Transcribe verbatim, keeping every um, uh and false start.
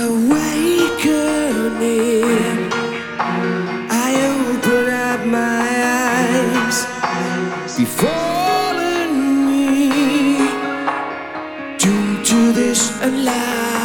awakening. I open up my eyes before me, tuned to this alive.